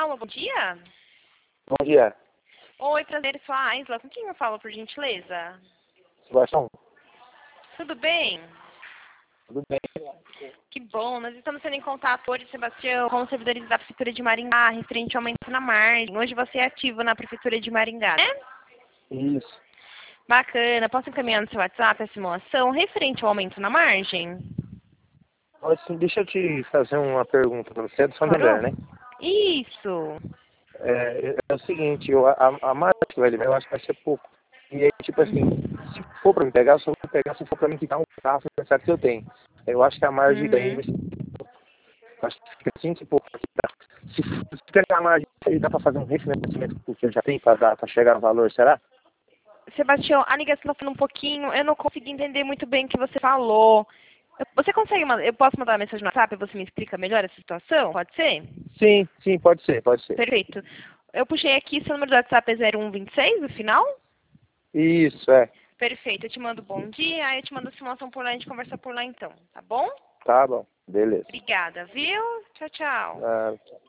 Alô, bom dia. Bom dia, Oi, prazer, sou a Aisla. Com quem eu falo, por gentileza? Sebastião. Tudo bem? Tudo bem? Que bom. Nós estamos sendo em contato hoje, Sebastião, com os servidores da Prefeitura de Maringá, referente ao aumento na margem. Hoje você é ativo na Prefeitura de Maringá, né? Isso. Bacana. Posso encaminhar no seu WhatsApp a simulação referente ao aumento na margem? Assim, deixa eu te fazer uma pergunta para você, é do Santander, Claro. né? Isso. É o seguinte, a margem que vai liberar, eu acho que vai ser pouco. E aí, tipo assim, se for para me pegar, eu só vou pegar se for para me quitar um carro financiado que eu tenho. Eu acho que a margem daí vai ser, acho que fica 5 e pouco. Se pegar a margem, aí dá para fazer um refinanciamento que eu já tenho para chegar no valor, será? Sebastião, a ligação está falando um pouquinho, eu não consegui entender muito bem o que você falou. Você consegue mandar, eu posso mandar uma mensagem no WhatsApp e você me explica melhor essa situação? Pode ser? Sim, pode ser, pode ser. Perfeito. Eu puxei aqui, seu número do WhatsApp é 0126, o final? Isso, é. Perfeito, eu te mando bom dia, aí eu te mando a simulação por lá, a gente conversa por lá então, tá bom? Tá bom, beleza. Obrigada, viu? Tchau, tchau. Ah,